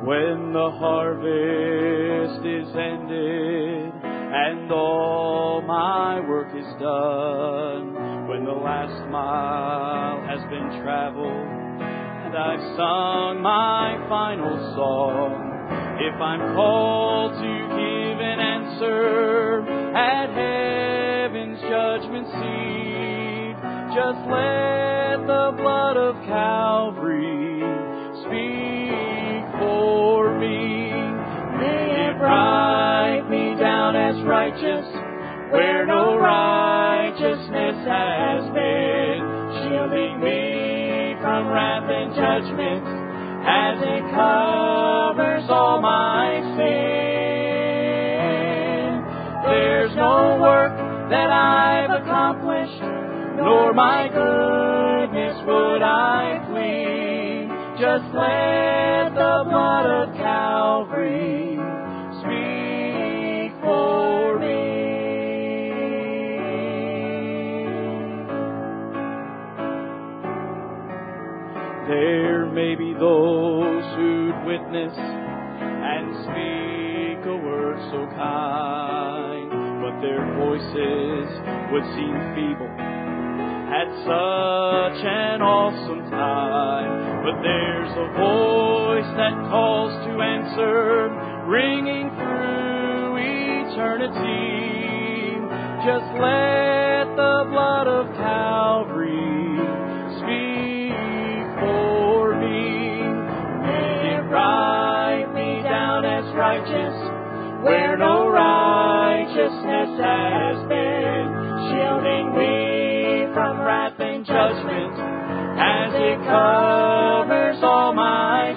When the harvest is ended and all my work is done, when the last mile has been traveled and I've sung my final song, if I'm called to give an answer at heaven's judgment seat, just let the blood of Calvary speak for me. May it write me down as righteous where no righteousness has been, shielding me from wrath and judgment as it covers all my sin. There's no work that I've accomplished, nor my goodness would I plead. Just let the blood of Calvary speak for me. There may be those who'd witness and speak a word so kind, but their voices would seem feeble at such an awesome time. But there's a voice that calls to answer, ringing through eternity. Just let the blood of Calvary speak for me. May it write me down as righteous where no righteousness has been, shielding me from wrath and judgment as it covers all my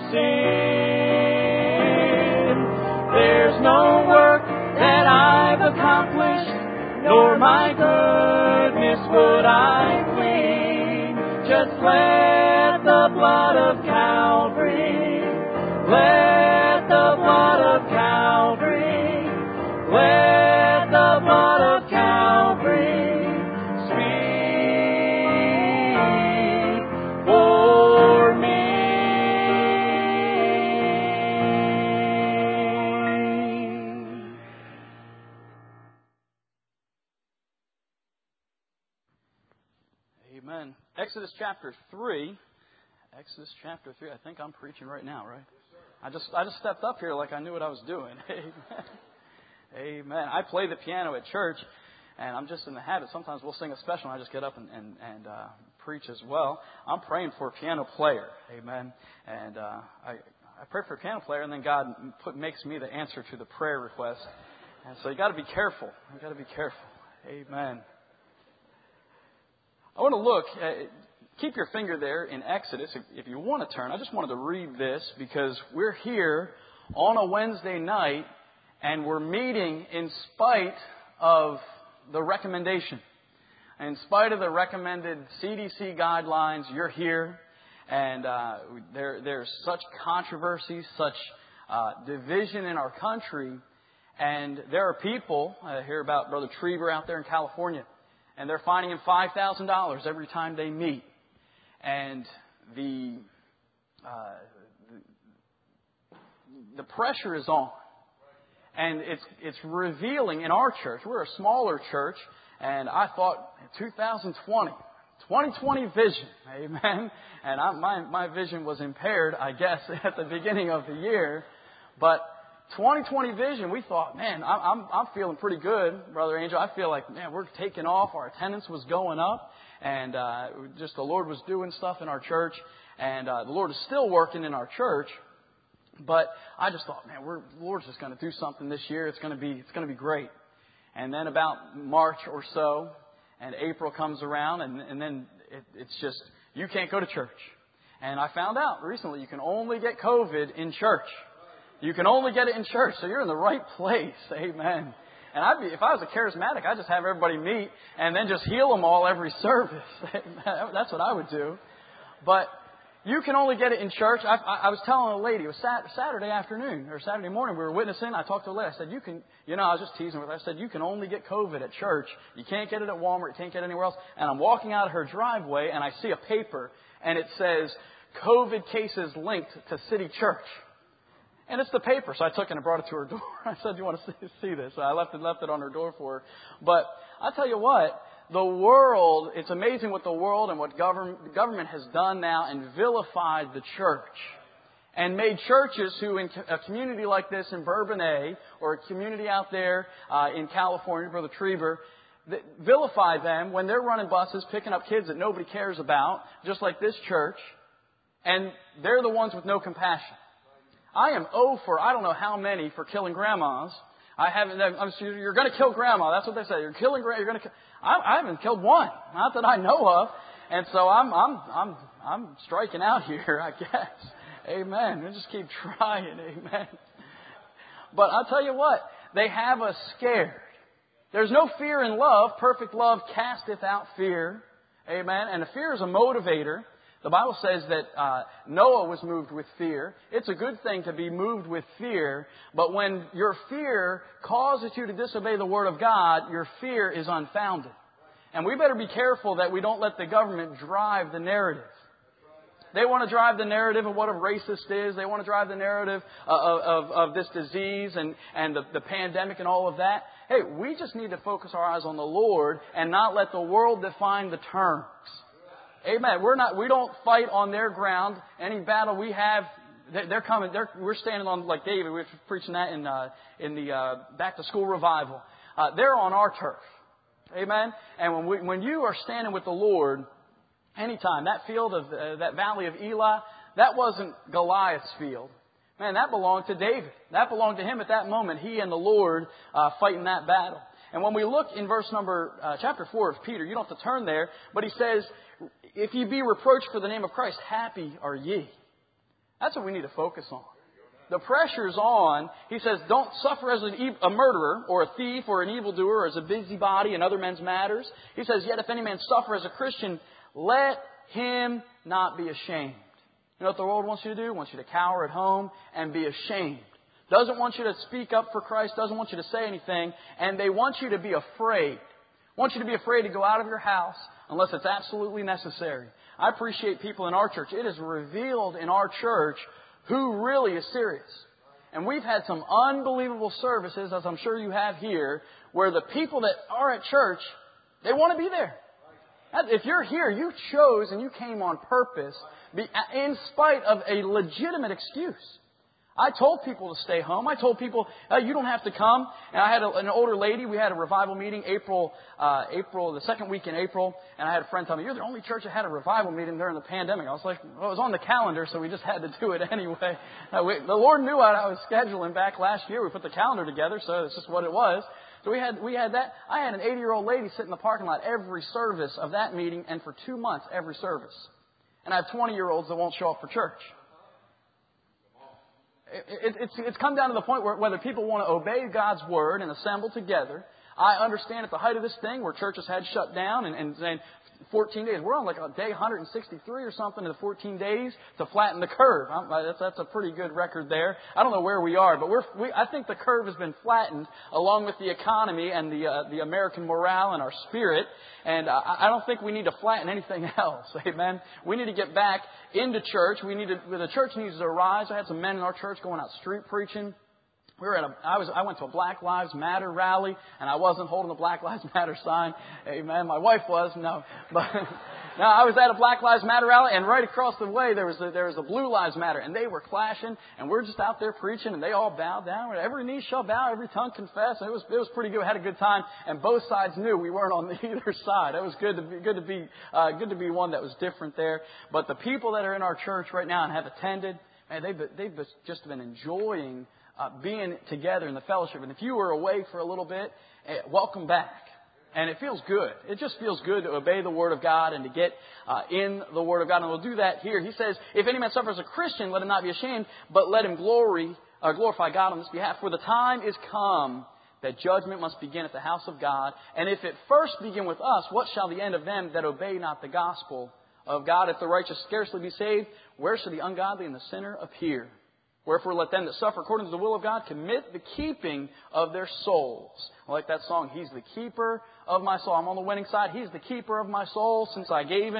sin. There's no work that I've accomplished, nor my goodness would I plead. Just let the blood of Calvary, let the blood of Calvary, let the blood of Calvary speak for me. Amen. Exodus chapter 3. Exodus chapter 3. I think I'm preaching right now, right? I just stepped up here like I knew what I was doing. Amen. Amen. I play the piano at church, and I'm just in the habit. Sometimes we'll sing a special, and I just get up and preach as well. I'm praying for a piano player. Amen. And I pray for a piano player, and then God makes me the answer to the prayer request. And so you got to be careful. You got to be careful. Amen. I want to look. Keep your finger there in Exodus if you want to turn. I just wanted to read this because we're here on a Wednesday night and we're meeting in spite of the recommendation. In spite of the recommended CDC guidelines, you're here. And there's such controversy, such division in our country. And there are people, I hear about Brother Trieber out there in California, and they're fining him $5,000 every time they meet. And the pressure is on. And it's revealing in our church. We're a smaller church. And I thought 2020 vision. Amen. And my vision was impaired, I guess, at the beginning of the year. But 2020 vision, we thought, man, I'm feeling pretty good, Brother Angel. I feel like, man, we're taking off. Our attendance was going up. And just the Lord was doing stuff in our church. And the Lord is still working in our church. But I just thought, man, the Lord's just going to do something this year. It's going to be great. And then about March or so, and April comes around, and then it's just, you can't go to church. And I found out recently you can only get COVID in church. You can only get it in church. So you're in the right place. Amen. And if I was a charismatic, I'd just have everybody meet and then just heal them all every service. That's what I would do. But you can only get it in church. I was telling a lady, it was Saturday afternoon or Saturday morning, we were witnessing. I talked to a lady. I said, I was just teasing with her. I said, you can only get COVID at church. You can't get it at Walmart. You can't get it anywhere else. And I'm walking out of her driveway and I see a paper and it says, COVID cases linked to City Church. And it's the paper. So I took it and brought it to her door. I said, do you want to see this? So I left it on her door for her. But I tell you what, the world, it's amazing what the world and what the government has done now and vilified the church. And made churches who, in a community like this in Bourbonnais, or a community out there in California, Brother Trieber, vilify them when they're running buses, picking up kids that nobody cares about, just like this church. And they're the ones with no compassion. I am for I don't know how many for killing grandmas. You're going to kill grandma. That's what they say. You're killing grandma. You're going to kill. I haven't killed one, not that I know of. And so I'm striking out here, I guess. Amen. We'll just keep trying. Amen. But I'll tell you what, they have us scared. There's no fear in love. Perfect love casteth out fear. Amen. And the fear is a motivator. The Bible says that Noah was moved with fear. It's a good thing to be moved with fear. But when your fear causes you to disobey the Word of God, your fear is unfounded. And we better be careful that we don't let the government drive the narrative. They want to drive the narrative of what a racist is. They want to drive the narrative of this disease and the pandemic and all of that. Hey, we just need to focus our eyes on the Lord and not let the world define the terms. Amen. We don't fight on their ground. Any battle we have, they're coming. We're standing on, like David. We were preaching that in the back to school revival. They're on our turf. Amen. And when you are standing with the Lord, anytime that field of that valley of Elah, that wasn't Goliath's field. Man, that belonged to David. That belonged to him at that moment. He and the Lord fighting that battle. And when we look in verse number chapter 4 of Peter, you don't have to turn there, but he says, if ye be reproached for the name of Christ, happy are ye. That's what we need to focus on. The pressure's on. He says, don't suffer as a murderer or a thief or an evildoer or as a busybody in other men's matters. He says, yet if any man suffer as a Christian, let him not be ashamed. You know what the world wants you to do? It wants you to cower at home and be ashamed. Doesn't want you to speak up for Christ. Doesn't want you to say anything. And they want you to be afraid. Want you to be afraid to go out of your house unless it's absolutely necessary. I appreciate people in our church. It is revealed in our church who really is serious. And we've had some unbelievable services, as I'm sure you have here, where the people that are at church, they want to be there. If you're here, you chose and you came on purpose in spite of a legitimate excuse. I told people to stay home. I told people, you don't have to come. And I had an older lady. We had a revival meeting the second week in April. And I had a friend tell me, you're the only church that had a revival meeting during the pandemic. I was like, well, it was on the calendar, so we just had to do it anyway. The Lord knew what I was scheduling back last year. We put the calendar together, so it's just what it was. So we had that. I had an 80-year-old lady sit in the parking lot every service of that meeting, and for 2 months, every service. And I have 20-year-olds that won't show up for church. It's come down to the point where whether people want to obey God's Word and assemble together. I understand at the height of this thing where churches had shut down and saying 14 days. We're on like a day 163 or something in the 14 days to flatten the curve. That's a pretty good record there. I don't know where we are, but I think the curve has been flattened along with the economy and the American morale and our spirit. And I don't think we need to flatten anything else. Amen. We need to get back into church. The church needs to arise. I had some men in our church going out street preaching. I went to a Black Lives Matter rally, and I wasn't holding a Black Lives Matter sign. Amen. My wife was, no. But no, I was at a Black Lives Matter rally, and right across the way there was a Blue Lives Matter, and they were clashing, and we're just out there preaching, and they all bowed down. Every knee shall bow, every tongue confess. And it was pretty good. We had a good time, and both sides knew we weren't on either side. It was good to be one that was different there. But the people that are in our church right now and have attended, man, they've just been enjoying being together in the fellowship. And if you were away for a little bit, welcome back. And it feels good. It just feels good to obey the Word of God and to get in the Word of God. And we'll do that here. He says, if any man suffer as a Christian, let him not be ashamed, but let him glorify God on this behalf. For the time is come that judgment must begin at the house of God. And if it first begin with us, what shall the end of them that obey not the gospel of God? If the righteous scarcely be saved, where shall the ungodly and the sinner appear? Wherefore let them that suffer according to the will of God commit the keeping of their souls. I like that song. He's the keeper of my soul. I'm on the winning side. He's the keeper of my soul since I gave Him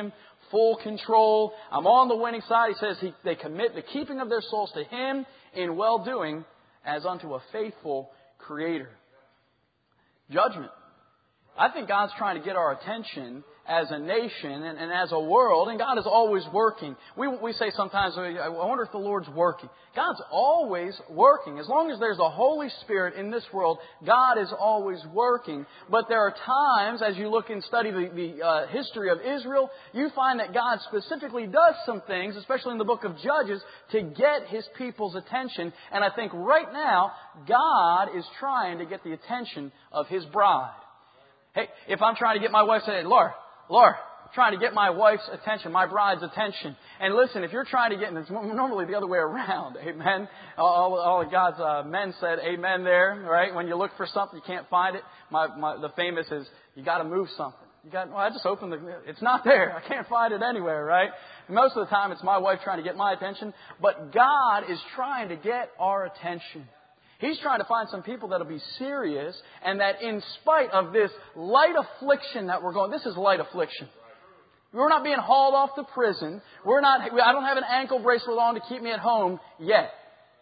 full control. I'm on the winning side. He says they commit the keeping of their souls to Him in well-doing as unto a faithful Creator. Judgment. I think God's trying to get our attention as a nation and as a world, and God is always working. We say sometimes, I wonder if the Lord's working. God's always working. As long as there's a Holy Spirit in this world, God is always working. But there are times, as you look and study the history of Israel, you find that God specifically does some things, especially in the book of Judges, to get His people's attention. And I think right now, God is trying to get the attention of His bride. Hey, if I'm trying to get my wife to say, Laura, trying to get my wife's attention, my bride's attention. And listen, if you're trying to get, and it's normally the other way around, amen. All of God's men said amen there, right? When you look for something, you can't find it. The famous is, you got to move something. I just opened it's not there. I can't find it anywhere, right? Most of the time, it's my wife trying to get my attention. But God is trying to get our attention. He's trying to find some people that'll be serious and that in spite of this light affliction that we're going, this is light affliction. We're not being hauled off to prison. I don't have an ankle bracelet on to keep me at home yet.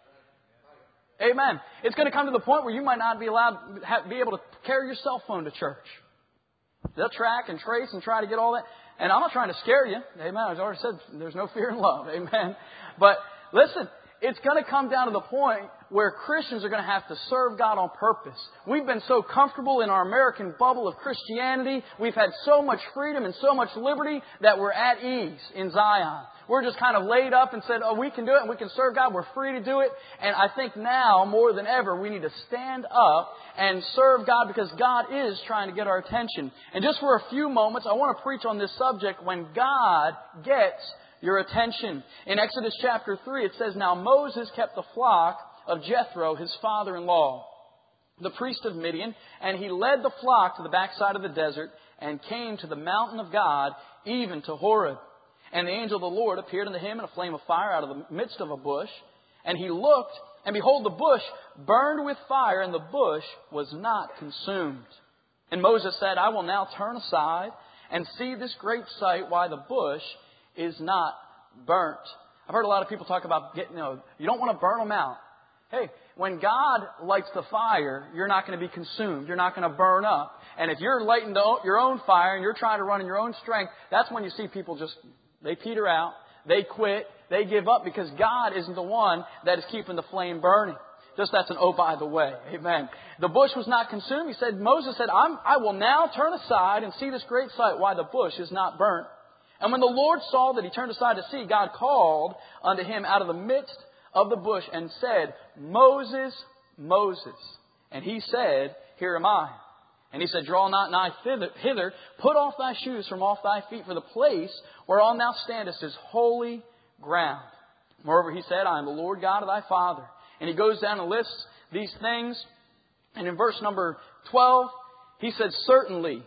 Amen. It's going to come to the point where you might not be allowed be able to carry your cell phone to church. They'll track and trace and try to get all that. And I'm not trying to scare you. Amen. I've already said there's no fear in love. Amen. But listen, it's going to come down to the point where Christians are going to have to serve God on purpose. We've been so comfortable in our American bubble of Christianity. We've had so much freedom and so much liberty that we're at ease in Zion. We're just kind of laid up and said, we can do it and we can serve God. We're free to do it. And I think now, more than ever, we need to stand up and serve God because God is trying to get our attention. And just for a few moments, I want to preach on this subject, when God gets your attention. In Exodus chapter 3, it says, Now Moses kept the flock of Jethro, his father-in-law, the priest of Midian, and he led the flock to the backside of the desert and came to the mountain of God, even to Horeb. And the angel of the Lord appeared unto him in a flame of fire out of the midst of a bush. And he looked, and behold, the bush burned with fire, and the bush was not consumed. And Moses said, I will now turn aside and see this great sight, why the bush is not burnt. I've heard a lot of people talk about you don't want to burn them out. Hey, when God lights the fire, you're not going to be consumed. You're not going to burn up. And if you're lighting your own fire and you're trying to run in your own strength, that's when you see people they peter out, they quit, they give up because God isn't the one that is keeping the flame burning. Just that's an by the way. Amen. The bush was not consumed. Moses said, I will now turn aside and see this great sight, why the bush is not burnt. And when the Lord saw that he turned aside to see, God called unto him out of the midst of the bush and said, Moses, Moses. And he said, Here am I. And he said, Draw not nigh hither, put off thy shoes from off thy feet, for the place whereon thou standest is holy ground. Moreover, he said, I am the Lord God of thy father. And he goes down and lists these things. And in verse number 12, he said, Certainly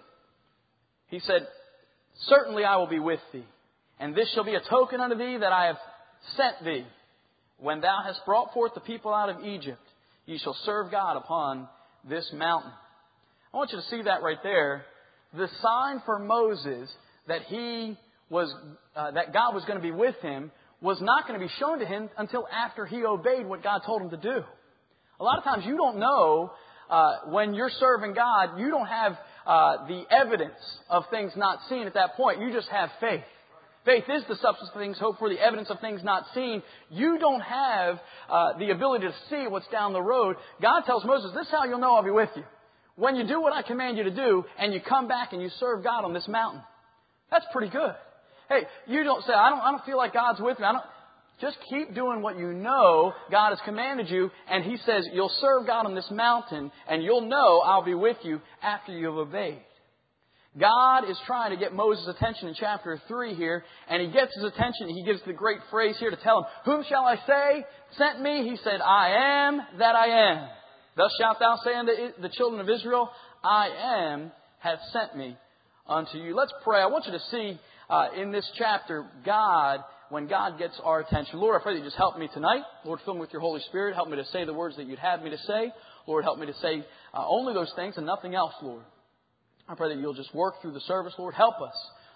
I will be with thee. And this shall be a token unto thee that I have sent thee. When thou hast brought forth the people out of Egypt, ye shall serve God upon this mountain. I want you to see that right there. The sign for Moses that that God was going to be with him was not going to be shown to him until after he obeyed what God told him to do. A lot of times you don't know when you're serving God, you don't have the evidence of things not seen at that point. You just have faith. Faith is the substance of things hoped for, the evidence of things not seen. You don't have the ability to see what's down the road. God tells Moses, this is how you'll know I'll be with you. When you do what I command you to do, and you come back and you serve God on this mountain. That's pretty good. Hey, you don't say, I don't feel like God's with me. Just keep doing what you know God has commanded you. And He says, you'll serve God on this mountain, and you'll know I'll be with you after you've obeyed. God is trying to get Moses' attention in chapter 3 here, and He gets his attention. He gives the great phrase here to tell him, Whom shall I say sent me? He said, I am that I am. Thus shalt thou say unto the children of Israel, I am hath sent me unto you. Let's pray. I want you to see in this chapter, when God gets our attention. Lord, I pray that you just help me tonight. Lord, fill me with your Holy Spirit. Help me to say the words that you'd have me to say. Lord, help me to say only those things and nothing else, Lord. I pray that you'll just work through the service, Lord. Help us,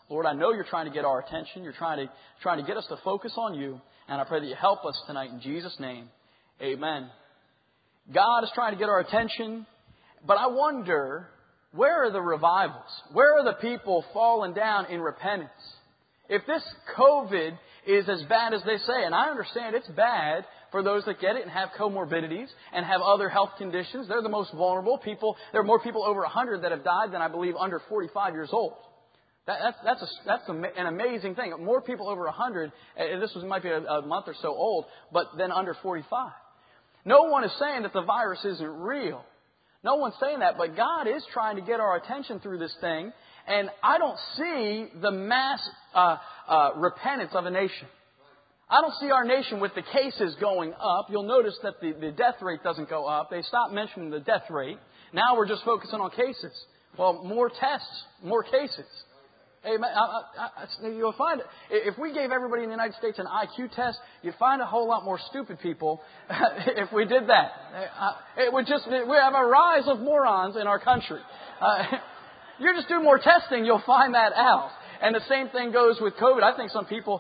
Lord, I know you're trying to get our attention. You're trying to get us to focus on you. And I pray that you help us tonight in Jesus' name. Amen. God is trying to get our attention. But I wonder, where are the revivals? Where are the people falling down in repentance? If this COVID is as bad as they say, and I understand it's bad for those that get it and have comorbidities and have other health conditions, they're the most vulnerable people. There are more people over 100 that have died than I believe under 45 years old. That's an amazing thing. More people over 100, might be a month or so old, but then under 45. No one is saying that the virus isn't real. No one's saying that, but God is trying to get our attention through this thing. And I don't see the mass repentance of a nation. I don't see our nation with the cases going up. You'll notice that the death rate doesn't go up. They stopped mentioning the death rate. Now we're just focusing on cases. Well, more tests, more cases. Amen. You'll find if we gave everybody in the United States an IQ test, you'd find a whole lot more stupid people if we did that. We have a rise of morons in our country. You just do more testing, you'll find that out. And the same thing goes with COVID. I think some people,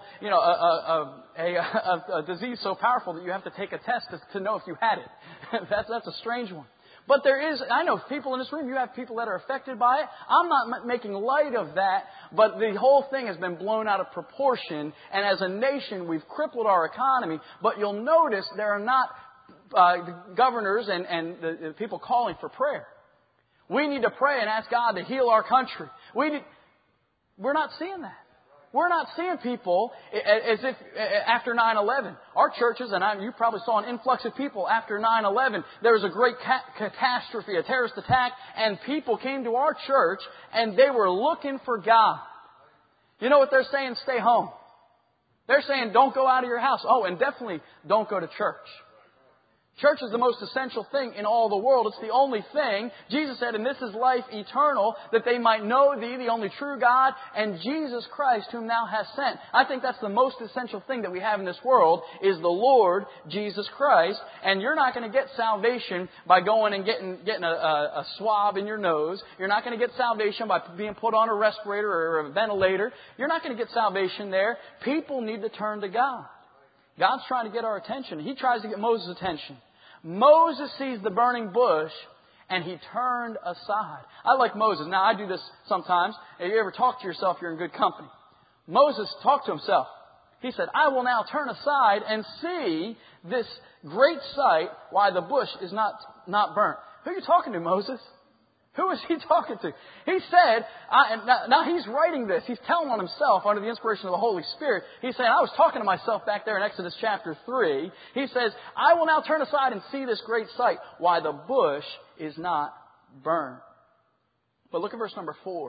a disease so powerful that you have to take a test to know if you had it. That's a strange one. But I know people in this room, you have people that are affected by it. I'm not making light of that, but the whole thing has been blown out of proportion. And as a nation, we've crippled our economy. But you'll notice there are not governors and the people calling for prayer. We need to pray and ask God to heal our country. We're not seeing that. We're not seeing people as if after 9/11. Our churches, and you probably saw an influx of people after 9/11. There was a great catastrophe, a terrorist attack, and people came to our church and they were looking for God. You know what they're saying? Stay home. They're saying don't go out of your house. Oh, and definitely don't go to church. Church is the most essential thing in all the world. It's the only thing. Jesus said, and this is life eternal, that they might know Thee, the only true God, and Jesus Christ, whom Thou hast sent. I think that's the most essential thing that we have in this world, is the Lord Jesus Christ. And you're not going to get salvation by going and getting a swab in your nose. You're not going to get salvation by being put on a respirator or a ventilator. You're not going to get salvation there. People need to turn to God. God's trying to get our attention. He tries to get Moses' attention. Moses sees the burning bush and he turned aside. I like Moses. Now, I do this sometimes. If you ever talk to yourself, you're in good company. Moses talked to himself. He said, I will now turn aside and see this great sight, why the bush is not burnt. Who are you talking to, Moses? Who is he talking to? He said, now he's writing this. He's telling on himself under the inspiration of the Holy Spirit. He's saying, I was talking to myself back there in Exodus chapter 3. He says, I will now turn aside and see this great sight, why the bush is not burned. But look at verse number 4.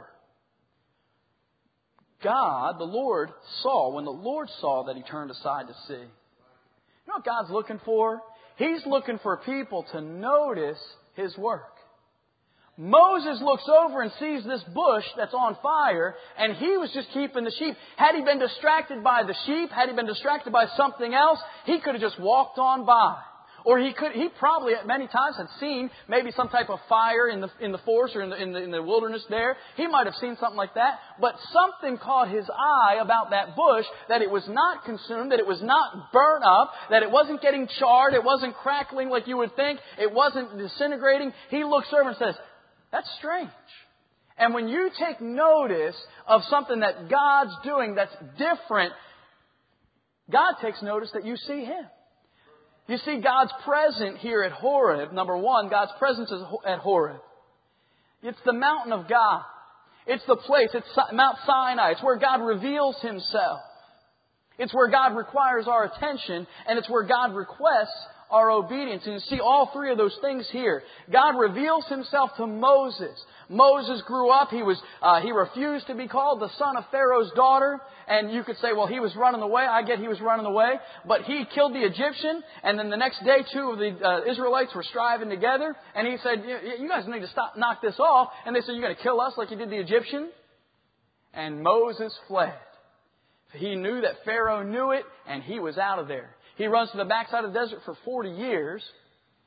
God, the Lord, saw, when the Lord saw that he turned aside to see. You know what God's looking for? He's looking for people to notice His work. Moses looks over and sees this bush that's on fire, and he was just keeping the sheep. Had he been distracted by the sheep, had he been distracted by something else, he could have just walked on by. Or he probably at many times had seen maybe some type of fire in the forest or in the wilderness there. He might have seen something like that. But something caught his eye about that bush, that it was not consumed, that it was not burnt up, that it wasn't getting charred, it wasn't crackling like you would think, it wasn't disintegrating. He looks over and says, that's strange. And when you take notice of something that God's doing that's different, God takes notice that you see Him. You see, God's present here at Horeb. Number one, God's presence is at Horeb. It's the mountain of God. It's the place. It's Mount Sinai. It's where God reveals Himself. It's where God requires our attention, and it's where God requests our obedience. And you see all three of those things here. God reveals Himself to Moses. Moses grew up. He refused to be called the son of Pharaoh's daughter. And you could say, well, he was running away. I get he was running away. But he killed the Egyptian. And then the next day, two of the Israelites were striving together. And he said, you guys need to knock this off. And they said, you're going to kill us like you did the Egyptian? And Moses fled. He knew that Pharaoh knew it, and he was out of there. He runs to the backside of the desert for 40 years.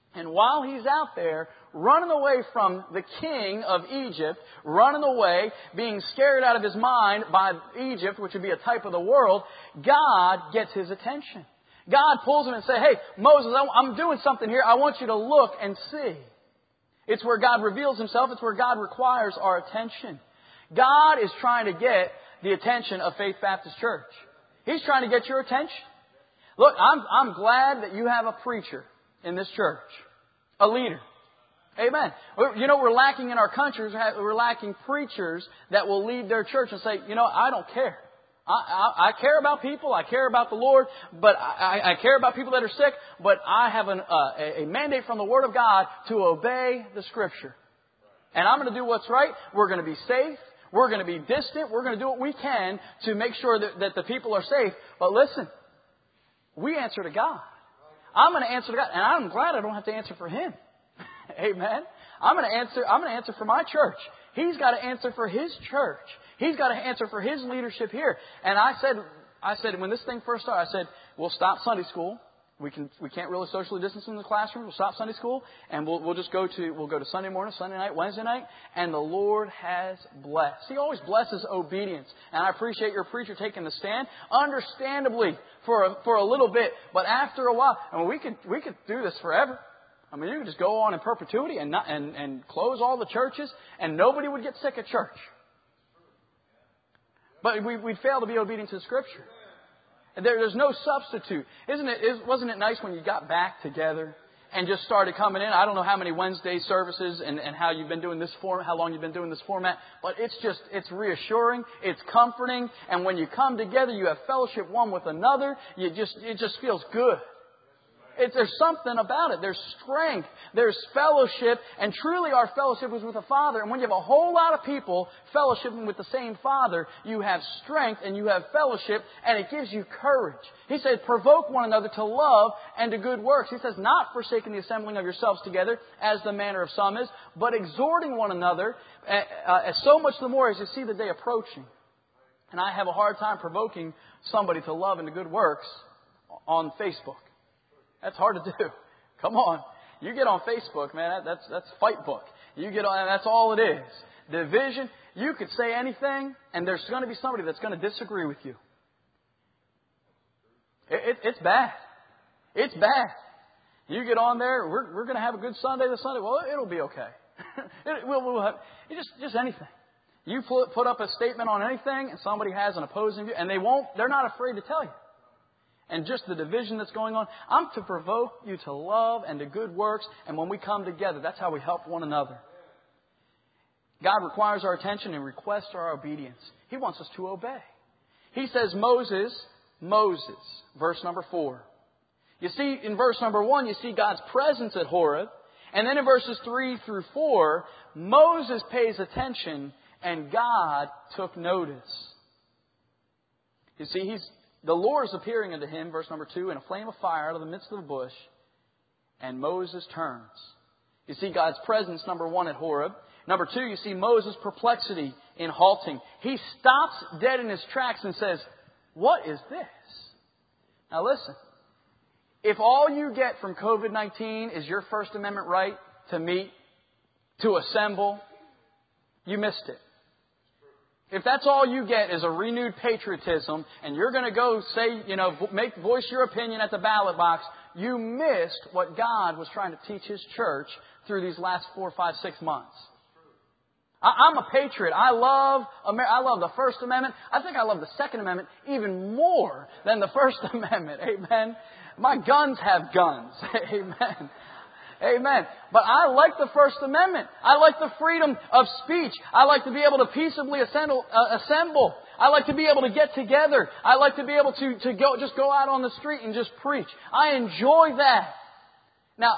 And while he's out there running away from the king of Egypt, running away, being scared out of his mind by Egypt, which would be a type of the world, God gets his attention. God pulls him and says, hey, Moses, I'm doing something here. I want you to look and see. It's where God reveals himself. It's where God requires our attention. God is trying to get the attention of Faith Baptist Church. He's trying to get your attention. Look, I'm glad that you have a preacher in this church. A leader. Amen. You know, we're lacking in our country. We're lacking preachers that will lead their church and say, you know, I don't care. I care about people. I care about the Lord. But I care about people that are sick. But I have a mandate from the Word of God to obey the Scripture. And I'm going to do what's right. We're going to be safe. We're going to be distant. We're going to do what we can to make sure that the people are safe. But listen, we answer to God. I'm going to answer to God. And I'm glad I don't have to answer for Him. Amen. I'm going to answer for my church. He's got to answer for His church. He's got to answer for His leadership here. And I said when this thing first started, I said, we'll stop Sunday school. We can't really socially distance in the classroom. We'll stop Sunday school and we'll go to Sunday morning, Sunday night, Wednesday night. And the Lord has blessed. He always blesses obedience. And I appreciate your preacher taking the stand, understandably for a little bit, but after a while, I mean, we could do this forever. I mean, you could just go on in perpetuity and close all the churches, and nobody would get sick at church. But we'd fail to be obedient to the Scripture. There's no substitute. Wasn't it nice when you got back together and just started coming in? I don't know how many Wednesday services and how you've been doing this how long you've been doing this format, but it's reassuring, it's comforting, and when you come together, you have fellowship one with another. It just feels good. There's something about it. There's strength. There's fellowship. And truly our fellowship is with the Father. And when you have a whole lot of people fellowshipping with the same Father, you have strength and you have fellowship and it gives you courage. He said, provoke one another to love and to good works. He says, not forsaking the assembling of yourselves together, as the manner of some is, but exhorting one another, so much the more as you see the day approaching. And I have a hard time provoking somebody to love and to good works on Facebook. That's hard to do. Come on. You get on Facebook, man, that's fight book. You get on, that's all it is. Division. You could say anything, and there's going to be somebody that's going to disagree with you. It's bad. It's bad. You get on there, we're going to have a good Sunday this Sunday. Well, it'll be okay. We'll have just anything. You put up a statement on anything, and somebody has an opposing view, and they're not afraid to tell you. And just the division that's going on. I'm to provoke you to love and to good works. And when we come together, that's how we help one another. God requires our attention and requests our obedience. He wants us to obey. He says, Moses, verse number 4. You see, in verse number 1, you see God's presence at Horeb. And then in verses 3 through 4, Moses pays attention and God took notice. You see, the Lord is appearing unto him, verse number 2, in a flame of fire out of the midst of the bush. And Moses turns. You see God's presence, number 1, at Horeb. Number 2, you see Moses' perplexity in halting. He stops dead in his tracks and says, what is this? Now listen. If all you get from COVID-19 is your First Amendment right to meet, to assemble, you missed it. If that's all you get is a renewed patriotism and you're going to go say, voice your opinion at the ballot box, you missed what God was trying to teach His church through these last 4, 5, 6 months. I'm a patriot. I love the First Amendment. I think I love the Second Amendment even more than the First Amendment. Amen. My guns have guns. Amen. Amen. But I like the First Amendment. I like the freedom of speech. I like to be able to peaceably assemble. I like to be able to get together. I like to be able to go out on the street and just preach. I enjoy that. Now,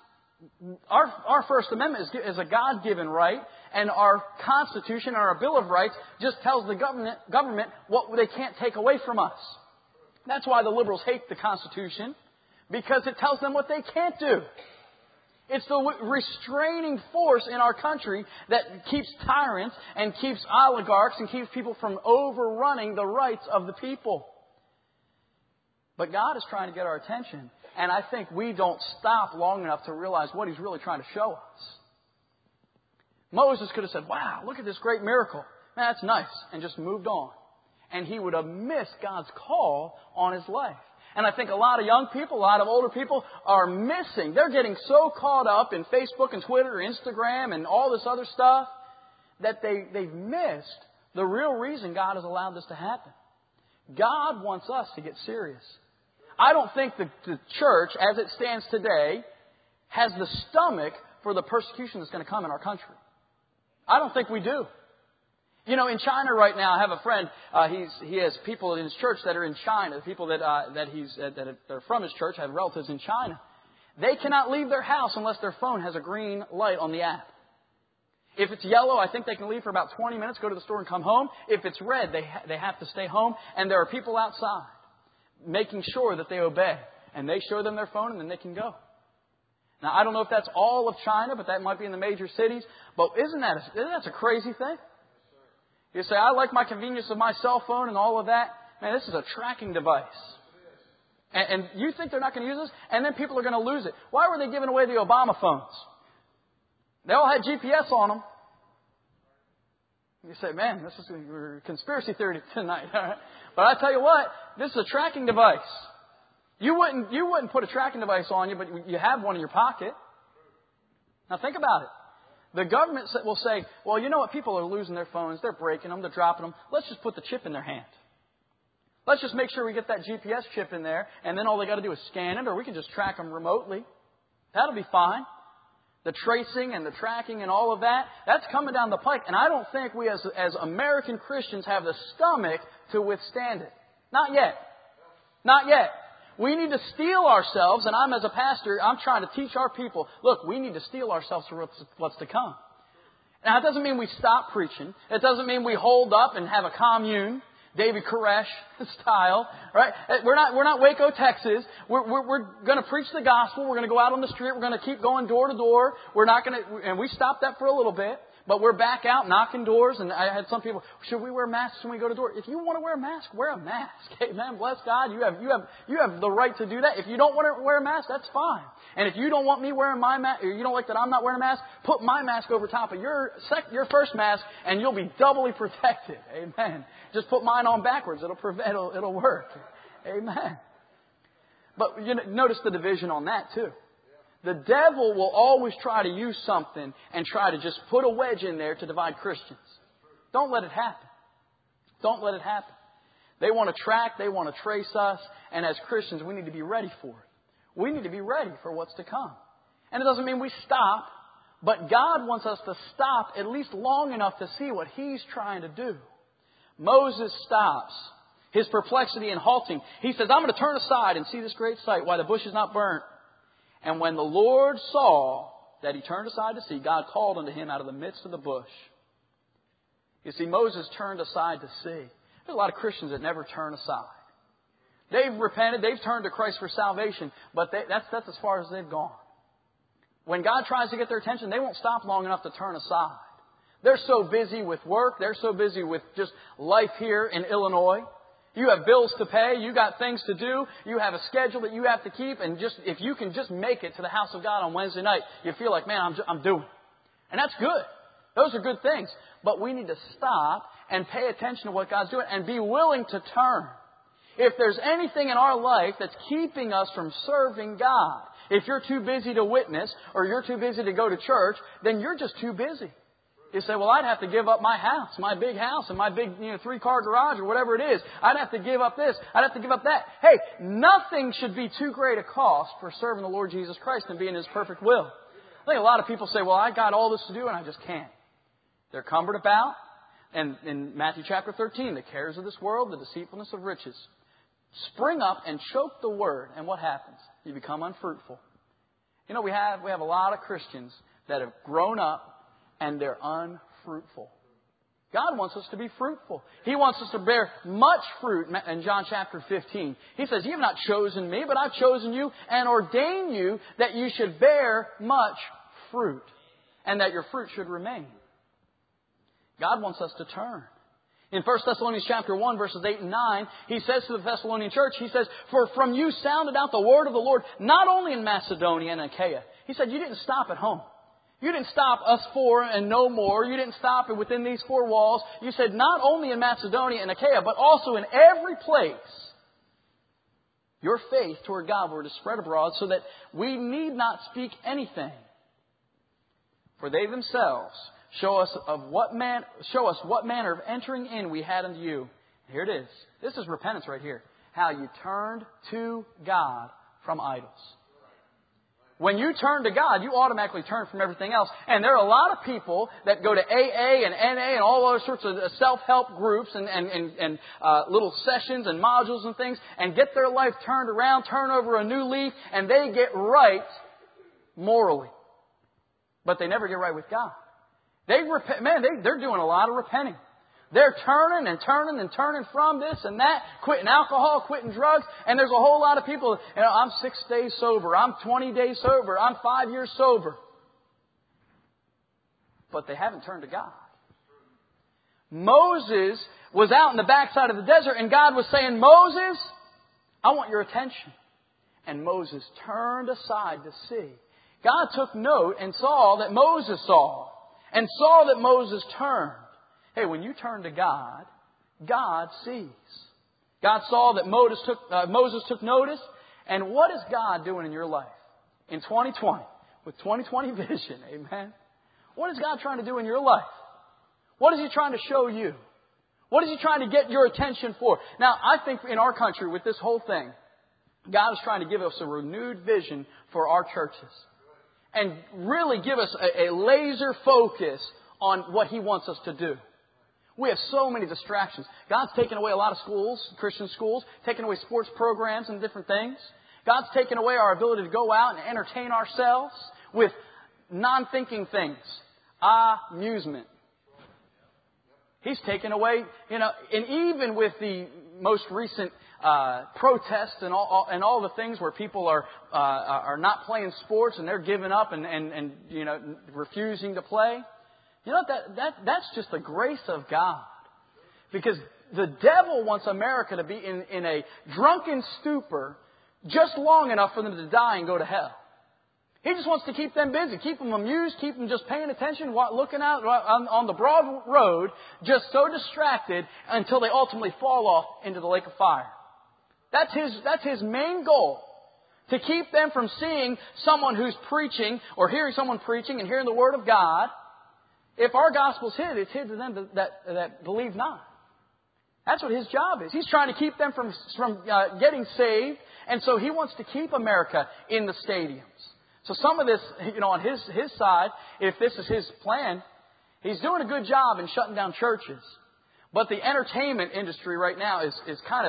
our First Amendment is a God-given right, and our Constitution, our Bill of Rights, just tells the government what they can't take away from us. That's why the liberals hate the Constitution, because it tells them what they can't do. It's the restraining force in our country that keeps tyrants and keeps oligarchs and keeps people from overrunning the rights of the people. But God is trying to get our attention. And I think we don't stop long enough to realize what He's really trying to show us. Moses could have said, wow, look at this great miracle. Man, that's nice. And just moved on. And he would have missed God's call on his life. And I think a lot of young people, a lot of older people are missing. They're getting so caught up in Facebook and Twitter, Instagram, and all this other stuff that they've missed the real reason God has allowed this to happen. God wants us to get serious. I don't think the church, as it stands today, has the stomach for the persecution that's going to come in our country. I don't think we do. You know, in China right now, I have a friend. He has people in his church that are in China. People that are from his church have relatives in China. They cannot leave their house unless their phone has a green light on the app. If it's yellow, I think they can leave for about 20 minutes, go to the store and come home. If it's red, they have to stay home. And there are people outside making sure that they obey. And they show them their phone and then they can go. Now, I don't know if that's all of China, but that might be in the major cities. But isn't that a crazy thing? You say, I like my convenience of my cell phone and all of that. Man, this is a tracking device. And you think they're not going to use this? And then people are going to lose it. Why were they giving away the Obama phones? They all had GPS on them. You say, man, this is a conspiracy theory tonight. All right? But I tell you what, this is a tracking device. You wouldn't put a tracking device on you, but you have one in your pocket. Now think about it. The government will say, well, you know what? People are losing their phones. They're breaking them. They're dropping them. Let's just put the chip in their hand. Let's just make sure we get that GPS chip in there, and then all they got to do is scan it, or we can just track them remotely. That'll be fine. The tracing and the tracking and all of that, that's coming down the pike. And I don't think we as American Christians have the stomach to withstand it. Not yet. Not yet. We need to steel ourselves, and as a pastor, I'm trying to teach our people, look, we need to steel ourselves for what's to come. Now, it doesn't mean we stop preaching. It doesn't mean we hold up and have a commune, David Koresh style, right? We're not Waco, Texas. We're going to preach the gospel. We're going to go out on the street. We're going to keep going door to door. We're not going to, and we stopped that for a little bit. But we're back out knocking doors, and I had some people, should we wear masks when we go to door? If you want to wear a mask, wear a mask. Amen. Bless God. You have the right to do that. If you don't want to wear a mask, that's fine. And if you don't want me wearing my mask, or you don't like that I'm not wearing a mask, put my mask over top of your first mask, and you'll be doubly protected. Amen. Just put mine on backwards. It'll work. Amen. But notice the division on that too. The devil will always try to use something and try to just put a wedge in there to divide Christians. Don't let it happen. Don't let it happen. They want to track, they want to trace us, and as Christians, we need to be ready for it. We need to be ready for what's to come. And it doesn't mean we stop, but God wants us to stop at least long enough to see what He's trying to do. Moses stops. His perplexity and halting. He says, I'm going to turn aside and see this great sight, why the bush is not burnt. And when the Lord saw that he turned aside to see, God called unto him out of the midst of the bush. You see, Moses turned aside to see. There's a lot of Christians that never turn aside. They've repented. They've turned to Christ for salvation. But that's as far as they've gone. When God tries to get their attention, they won't stop long enough to turn aside. They're so busy with work. They're so busy with just life here in Illinois. You have bills to pay. You got things to do. You have a schedule that you have to keep. And if you can just make it to the house of God on Wednesday night, you feel like, man, I'm doing it. And that's good. Those are good things. But we need to stop and pay attention to what God's doing and be willing to turn. If there's anything in our life that's keeping us from serving God, if you're too busy to witness or you're too busy to go to church, then you're just too busy. You say, well, I'd have to give up my house, my big house and my big 3-car garage or whatever it is. I'd have to give up this. I'd have to give up that. Hey, nothing should be too great a cost for serving the Lord Jesus Christ and being His perfect will. I think a lot of people say, well, I got all this to do and I just can't. They're cumbered about. And in Matthew chapter 13, the cares of this world, the deceitfulness of riches, spring up and choke the word. And what happens? You become unfruitful. We have a lot of Christians that have grown up and they're unfruitful. God wants us to be fruitful. He wants us to bear much fruit in John chapter 15. He says, you have not chosen me, but I've chosen you and ordained you that you should bear much fruit and that your fruit should remain. God wants us to turn. In 1 Thessalonians chapter 1, verses 8 and 9, he says to the Thessalonian church, he says, "For from you sounded out the word of the Lord, not only in Macedonia and Achaia." He said, you didn't stop at home. You didn't stop us four and no more. You didn't stop it within these four walls. You said not only in Macedonia and Achaia, but also in every place. Your faith toward God were to spread abroad so that we need not speak anything. For they themselves show us what manner of entering in we had unto you. Here it is. This is repentance right here. How you turned to God from idols. When you turn to God, you automatically turn from everything else. And there are a lot of people that go to AA and NA and all other sorts of self-help groups and little sessions and modules and things and get their life turned around, turn over a new leaf, and they get right morally. But they never get right with God. They're doing a lot of repenting. They're turning and turning and turning from this and that, quitting alcohol, quitting drugs. And there's a whole lot of people, I'm 6 days sober, I'm 20 days sober, I'm 5 years sober. But they haven't turned to God. Moses was out in the backside of the desert and God was saying, "Moses, I want your attention." And Moses turned aside to see. God took note and saw that Moses saw. And saw that Moses turned. Hey, when you turn to God, God sees. God saw that Moses took notice. And what is God doing in your life? In 2020, with 2020 vision, amen? What is God trying to do in your life? What is He trying to show you? What is He trying to get your attention for? Now, I think in our country, with this whole thing, God is trying to give us a renewed vision for our churches. And really give us a laser focus on what He wants us to do. We have so many distractions. God's taken away a lot of schools, Christian schools, taken away sports programs and different things. God's taken away our ability to go out and entertain ourselves with non-thinking things. Amusement. He's taken away, and even with the most recent protests and all the things where people are not playing sports and they're giving up and refusing to play. That's just the grace of God. Because the devil wants America to be in a drunken stupor just long enough for them to die and go to hell. He just wants to keep them busy, keep them amused, keep them just paying attention, looking out on the broad road, just so distracted until they ultimately fall off into the lake of fire. That's his main goal. To keep them from seeing someone who's preaching or hearing someone preaching and hearing the Word of God. If our gospel's hid, it's hid to them that believe not. That's what His job is. He's trying to keep them from getting saved. And so He wants to keep America in the stadiums. So some of this, on His side, if this is His plan, He's doing a good job in shutting down churches. But the entertainment industry right now is kind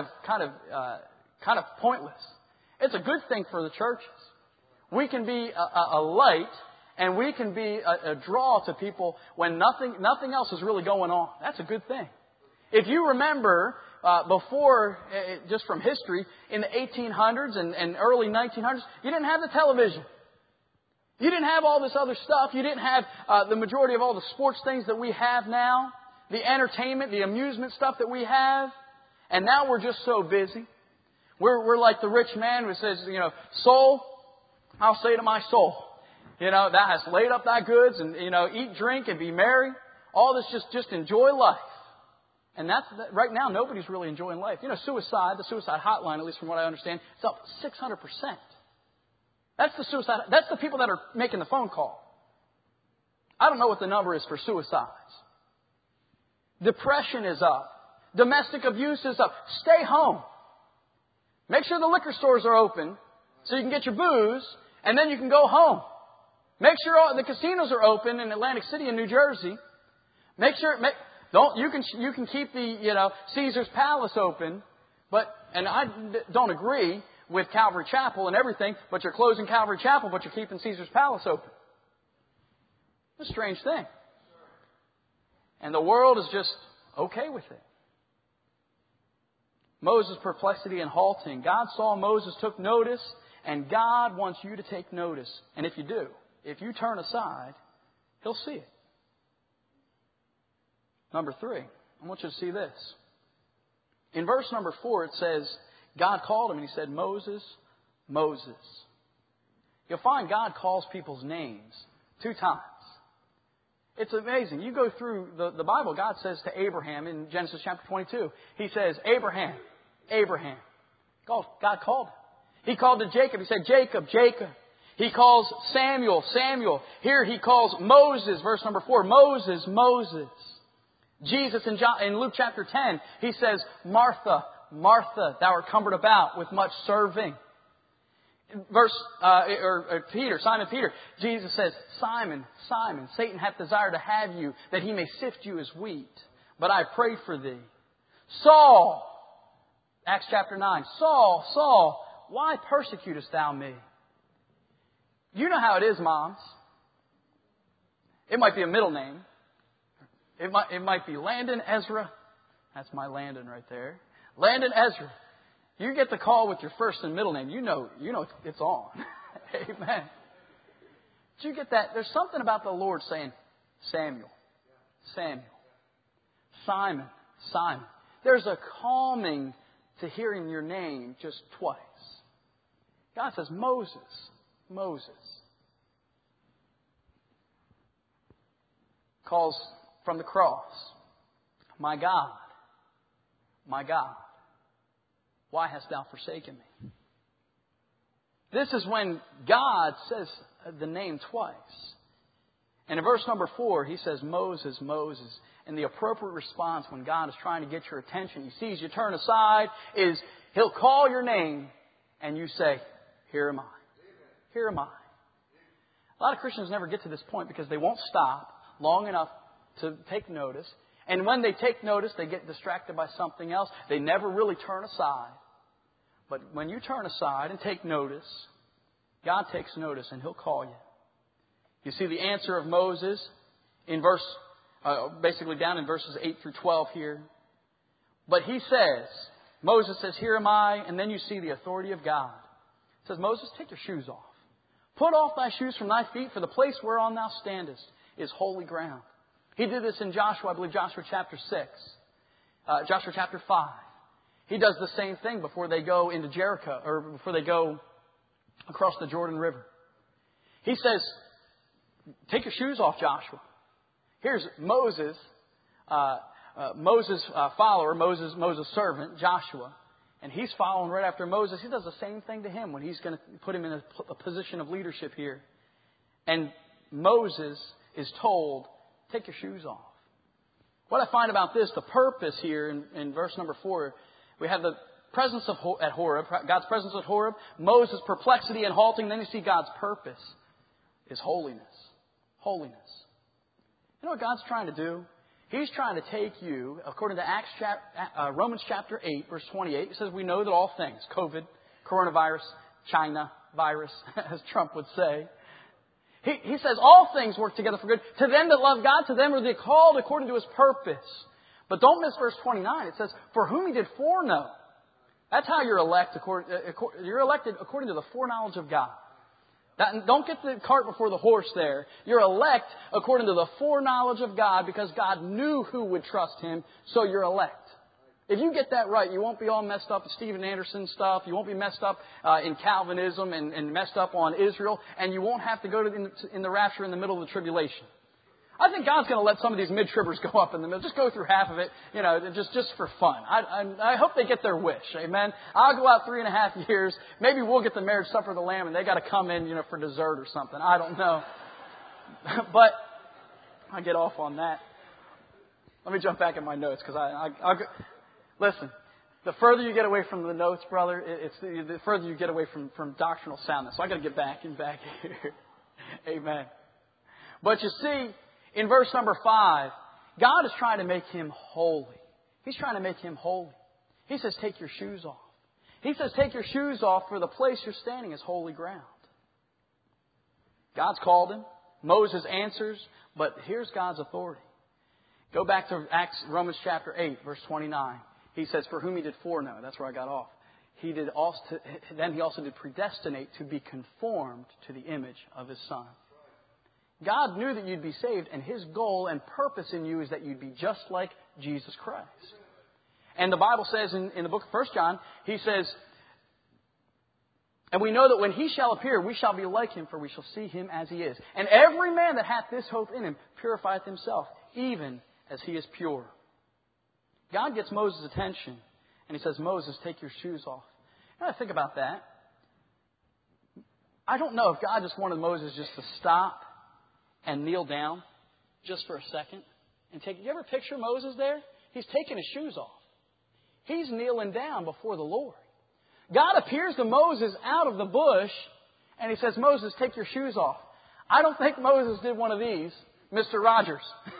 of pointless. It's a good thing for the churches. We can be a light and we can be a draw to people when nothing else is really going on. That's a good thing. If you remember before, just from history, in the 1800s and early 1900s, you didn't have the television. You didn't have all this other stuff. You didn't have the majority of all the sports things that we have now. The entertainment, the amusement stuff that we have. And now we're just so busy. We're like the rich man who says, soul, I'll say to my soul, thou hast laid up thy goods and, eat, drink, and be merry. All this, just enjoy life. And right now, nobody's really enjoying life. The suicide hotline, at least from what I understand, is up 600%. That's the suicide. That's the people that are making the phone call. I don't know what the number is for suicides. Depression is up. Domestic abuse is up. Stay home. Make sure the liquor stores are open so you can get your booze and then you can go home. Make sure all the casinos are open in Atlantic City and New Jersey. You can keep the Caesar's Palace open, and I don't agree with Calvary Chapel and everything, but you're closing Calvary Chapel, but you're keeping Caesar's Palace open. It's a strange thing. And the world is just okay with it. Moses' perplexity and halting. God saw Moses, took notice, and God wants you to take notice. And if you do, if you turn aside, He'll see it. Number 3, I want you to see this. In verse number 4, it says, God called him and He said, Moses, Moses. You'll find God calls people's names 2 times. It's amazing. You go through the Bible, God says to Abraham in Genesis chapter 22, He says, Abraham, Abraham. God called him. He called to Jacob. He said, Jacob, Jacob. He calls Samuel, Samuel. Here He calls Moses, verse number 4, Moses, Moses. Jesus in Luke chapter 10, He says, Martha, Martha, thou art cumbered about with much serving. Peter, Simon Peter, Jesus says, Simon, Simon, Satan hath desired to have you, that he may sift you as wheat. But I pray for thee. Saul, Acts chapter 9, Saul, Saul, why persecutest thou me? You know how it is, moms. It might be a middle name. It might be Landon Ezra. That's my Landon right there. Landon Ezra. You get the call with your first and middle name. You know it's on. Amen. Did you get that? There's something about the Lord saying, Samuel, Samuel, Simon, Simon. There's a calming to hearing your name just twice. God says, Moses, Moses. Calls from the cross, my God, why hast thou forsaken me? This is when God says the name twice. And in verse number 4, He says, Moses, Moses. And the appropriate response when God is trying to get your attention, He sees you turn aside, is He'll call your name and you say, here am I. Here am I. A lot of Christians never get to this point because they won't stop long enough to take notice. And when they take notice, they get distracted by something else. They never really turn aside. But when you turn aside and take notice, God takes notice and He'll call you. You see the answer of Moses in basically down in verses 8 through 12 here. But he says, Moses says, here am I. And then you see the authority of God. It says, Moses, take your shoes off. Put off thy shoes from thy feet, for the place whereon thou standest is holy ground. He did this in Joshua, I believe Joshua chapter 6. Joshua chapter 5. He does the same thing before they go into Jericho, or before they go across the Jordan River. He says, take your shoes off, Joshua. Here's Moses, follower, Moses' servant, Joshua. And he's following right after Moses. He does the same thing to him when he's going to put him in a position of leadership here. And Moses is told, take your shoes off. What I find about this, the purpose here in verse number 4, we have the presence at Horeb, God's presence at Horeb, Moses' perplexity and halting. Then you see God's purpose is holiness. Holiness. You know what God's trying to do? He's trying to take you, according to Romans chapter 8, verse 28, it says we know that all things, COVID, coronavirus, China virus, as Trump would say, He says all things work together for good. To them that love God, to them are they called according to His purpose. But don't miss verse 29. It says, for whom He did foreknow. That's how you're elected. You're elected according to the foreknowledge of God. Don't get the cart before the horse there. You're elect according to the foreknowledge of God because God knew who would trust Him, so you're elect. If you get that right, you won't be all messed up with Stephen Anderson stuff. You won't be messed up in Calvinism and messed up on Israel. And you won't have to go in the rapture in the middle of the tribulation. I think God's going to let some of these mid-tribbers go up in the middle. Just go through half of it, just for fun. I hope they get their wish. Amen. I'll go out 3.5 years. Maybe we'll get the marriage supper of the Lamb and they got to come in, for dessert or something. I don't know. But I get off on that. Let me jump back in my notes because I'll go. Listen, the further you get away from the notes, brother, the further you get away from doctrinal soundness. So I got to get back here. Amen. But you see, in verse number 5, God is trying to make him holy. He's trying to make him holy. He says, take your shoes off. He says, take your shoes off, for the place you're standing is holy ground. God's called him. Moses answers, but here's God's authority. Go back to Romans chapter 8, verse 29. He says, for whom He did foreknow. That's where I got off. Then He also did predestinate to be conformed to the image of His Son. God knew that you'd be saved, and His goal and purpose in you is that you'd be just like Jesus Christ. And the Bible says in the book of 1 John, he says, and we know that when He shall appear, we shall be like Him, for we shall see Him as He is. And every man that hath this hope in him purifieth himself, even as he is pure. God gets Moses' attention, and He says, Moses, take your shoes off. And I think about that. I don't know if God just wanted Moses just to stop and kneel down just for a second. And you ever picture Moses there? He's taking his shoes off. He's kneeling down before the Lord. God appears to Moses out of the bush, and He says, Moses, take your shoes off. I don't think Moses did one of these, Mr. Rogers.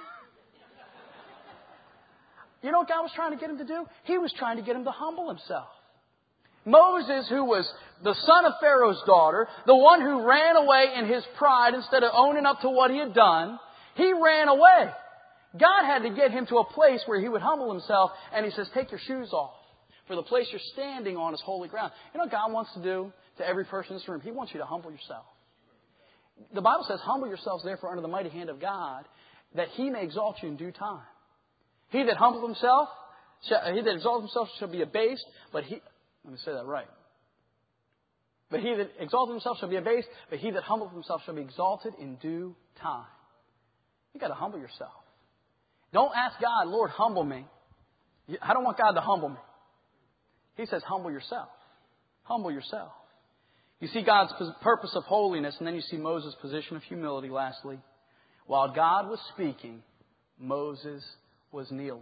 You know what God was trying to get him to do? He was trying to get him to humble himself. Moses, who was the son of Pharaoh's daughter, the one who ran away in his pride instead of owning up to what he had done, he ran away. God had to get him to a place where he would humble himself, and He says, take your shoes off. For the place you're standing on is holy ground. You know what God wants to do to every person in this room? He wants you to humble yourself. The Bible says, humble yourselves therefore under the mighty hand of God, that He may exalt you in due time. He that exalts himself shall be abased, let me say that right. But he that exalts himself shall be abased, but he that humbleth himself shall be exalted in due time. You've got to humble yourself. Don't ask God, Lord, humble me. I don't want God to humble me. He says, humble yourself. Humble yourself. You see God's purpose of holiness, and then you see Moses' position of humility, lastly. While God was speaking, Moses was kneeling.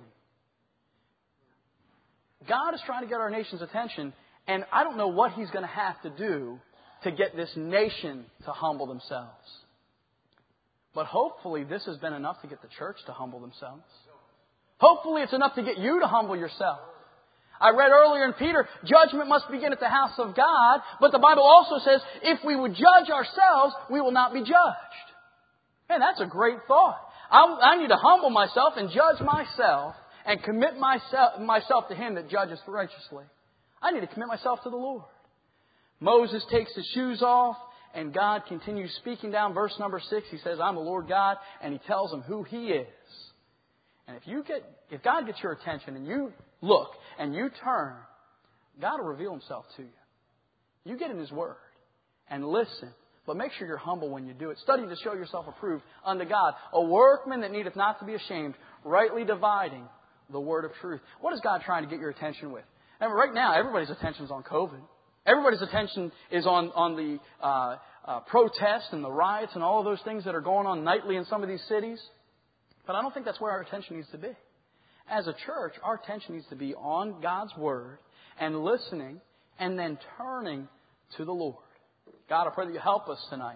God is trying to get our nation's attention, and I don't know what He's going to have to do to get this nation to humble themselves. But hopefully this has been enough to get the church to humble themselves. Hopefully it's enough to get you to humble yourself. I read earlier in Peter, judgment must begin at the house of God, but the Bible also says, if we would judge ourselves, we will not be judged. Man, that's a great thought. I need to humble myself and judge myself and commit myself to Him that judges righteously. I need to commit myself to the Lord. Moses takes his shoes off, and God continues speaking down. Verse number 6, He says, I'm the Lord God, and He tells him who He is. And if God gets your attention and you look and you turn, God will reveal Himself to you. You get in His Word and listen. But make sure you're humble when you do it. Study to show yourself approved unto God. A workman that needeth not to be ashamed, rightly dividing the word of truth. What is God trying to get your attention with? And right now, everybody's attention is on COVID. Everybody's attention is on the protests and the riots and all of those things that are going on nightly in some of these cities. But I don't think that's where our attention needs to be. As a church, our attention needs to be on God's Word and listening and then turning to the Lord. God, I pray that You help us tonight.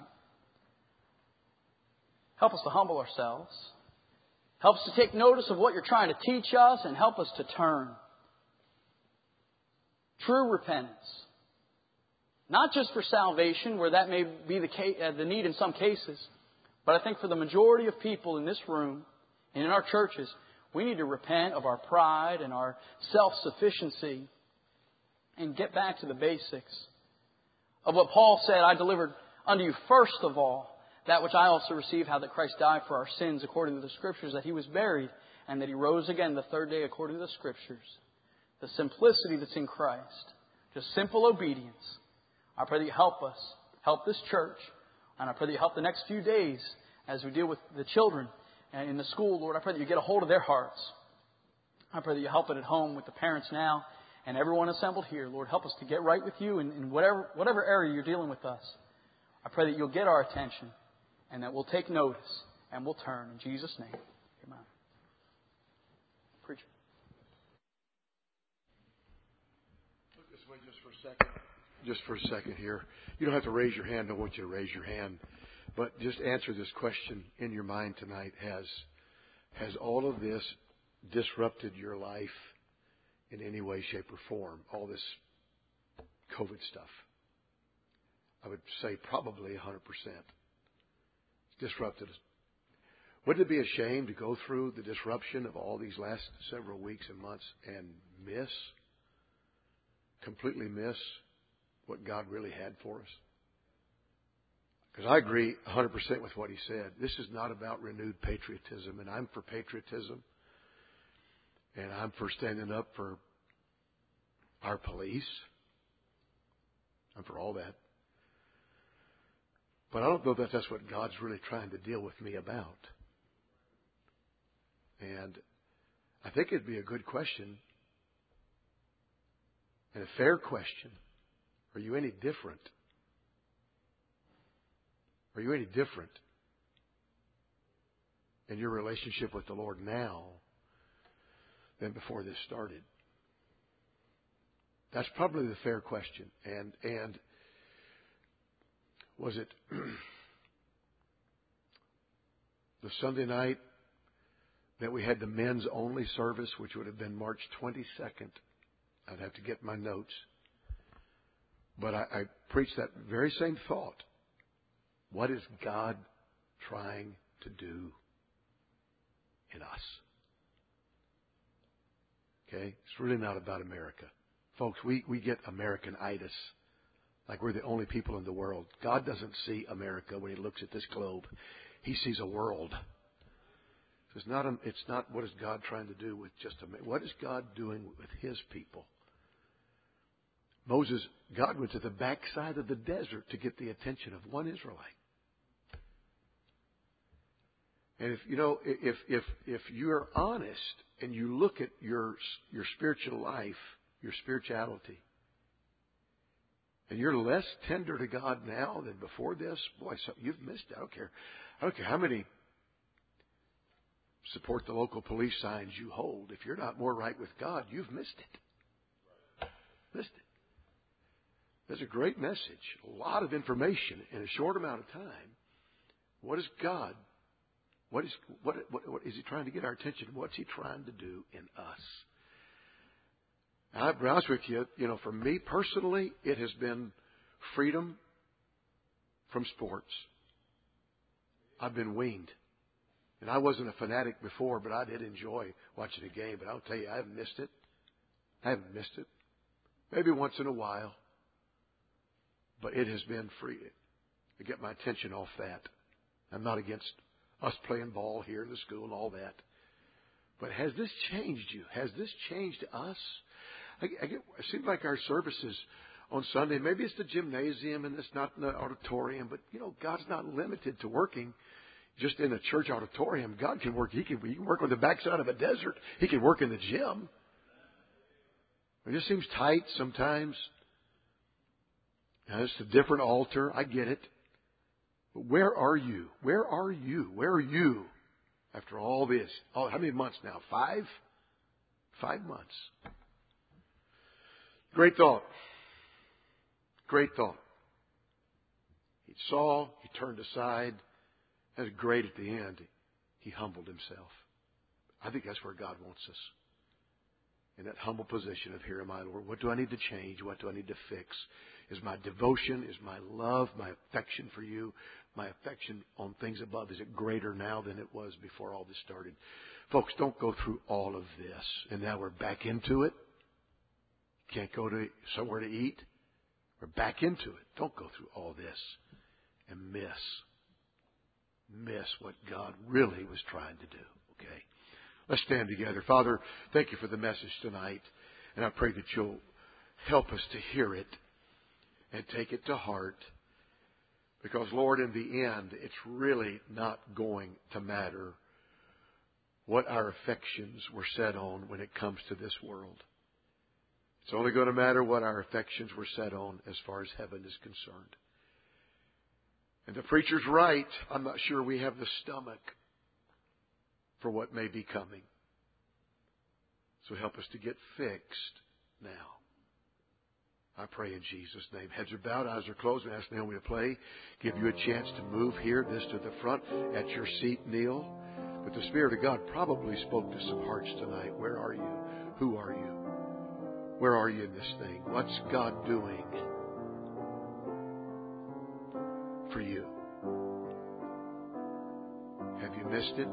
Help us to humble ourselves. Help us to take notice of what You're trying to teach us and help us to turn. True repentance. Not just for salvation, where that may be the need in some cases, but I think for the majority of people in this room and in our churches, we need to repent of our pride and our self-sufficiency and get back to the basics of what Paul said, I delivered unto you first of all that which I also received, how that Christ died for our sins according to the Scriptures, that He was buried, and that He rose again the third day according to the Scriptures. The simplicity that's in Christ. Just simple obedience. I pray that You help us, help this church, and I pray that You help the next few days as we deal with the children in the school, Lord. I pray that You get a hold of their hearts. I pray that You help it at home with the parents now and everyone assembled here. Lord, help us to get right with You in whatever area You're dealing with us. I pray that You'll get our attention and that we'll take notice and we'll turn. In Jesus' name, amen. Preacher. Look this way just for a second here. You don't have to raise your hand. I don't want you to raise your hand. But just answer this question in your mind tonight. Has all of this disrupted your life in any way, shape, or form? All this COVID stuff? I would say probably 100%. It's disrupted us. Wouldn't it be a shame to go through the disruption of all these last several weeks and months and completely miss what God really had for us? Because I agree 100% with what he said. This is not about renewed patriotism, and I'm for patriotism. And I'm for standing up for our police. I'm for all that. But I don't know that that's what God's really trying to deal with me about. And I think it'd be a good question and a fair question. Are you any different? Are you any different in your relationship with the Lord now than before this started? That's probably the fair question. And was it the Sunday night that we had the men's only service, which would have been March 22nd? I'd have to get my notes. But I preached that very same thought. What is God trying to do in us? Okay? It's really not about America. Folks, we get Americanitis, like we're the only people in the world. God doesn't see America when He looks at this globe. He sees a world. So it's not what is God trying to do with just America. What is God doing with His people? God went to the backside of the desert to get the attention of one Israelite. And if you're honest and you look at your spiritual life, your spirituality, and you're less tender to God now than before this, boy, you've missed it. I don't care how many support the local police signs you hold. If you're not more right with God, you've missed it. Missed it. There's a great message, a lot of information in a short amount of time. What is God? What is He trying to get our attention? What's He trying to do in us? And I'll be honest with you, for me personally, it has been freedom from sports. I've been weaned. And I wasn't a fanatic before, but I did enjoy watching a game. But I'll tell you, I haven't missed it. I haven't missed it. Maybe once in a while. But it has been free to get my attention off that. I'm not against us playing ball here in the school and all that. But has this changed you? Has this changed us? It seems like our services on Sunday, maybe it's the gymnasium and it's not in the auditorium, but God's not limited to working just in a church auditorium. God can work. He can work on the backside of a desert. He can work in the gym. It just seems tight sometimes. Now, it's a different altar. I get it. But where are you? Where are you? Where are you after all this? How many months now? 5? 5 months. Great thought. Great thought. He saw. He turned aside. That's great at the end. He humbled Himself. I think that's where God wants us. In that humble position of, here am I, Lord. What do I need to change? What do I need to fix? Is my devotion, is my love, my affection for You, my affection on things above, is it greater now than it was before all this started? Folks, don't go through all of this. And now we're back into it. Can't go to somewhere to eat. We're back into it. Don't go through all this and miss what God really was trying to do. Okay? Let's stand together. Father, thank You for the message tonight. And I pray that You'll help us to hear it and take it to heart. Because, Lord, in the end, it's really not going to matter what our affections were set on when it comes to this world. It's only going to matter what our affections were set on as far as heaven is concerned. And the preacher's right. I'm not sure we have the stomach for what may be coming. So help us to get fixed now. I pray in Jesus' name. Heads are bowed, eyes are closed. We ask Naomi to play. Give you a chance to move here, this to the front. At your seat, kneel. But the Spirit of God probably spoke to some hearts tonight. Where are you? Who are you? Where are you in this thing? What's God doing for you? Have you missed it?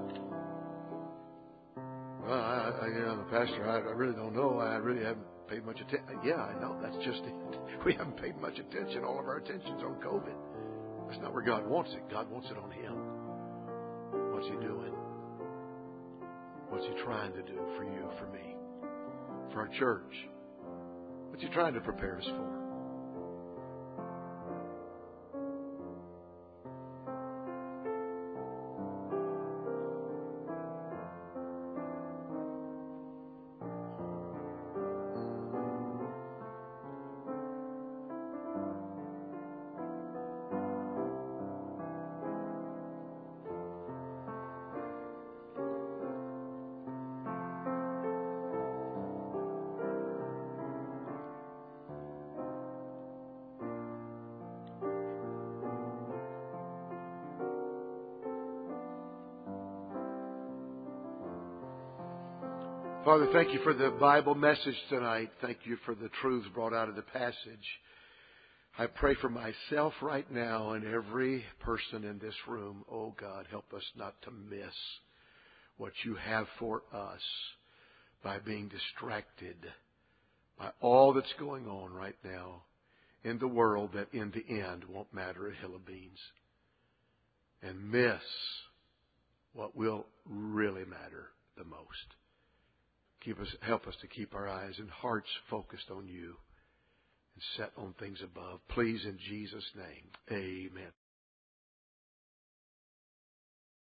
Well, Pastor, I really don't know. I really haven't paid much attention. Yeah, I know. That's just it. We haven't paid much attention. All of our attention's on COVID. That's not where God wants it. God wants it on Him. What's He doing? What's He trying to do for you, for me? for our church. What you trying to prepare us for? Father, thank you for the Bible message tonight. Thank you for the truths brought out of the passage. I pray for myself right now and every person in this room. Oh God, help us not to miss what you have for us by being distracted by all that's going on right now in the world that in the end won't matter a hill of beans. And miss what will really matter the most. Help us to keep our eyes and hearts focused on you and set on things above. Please, in Jesus' name, amen.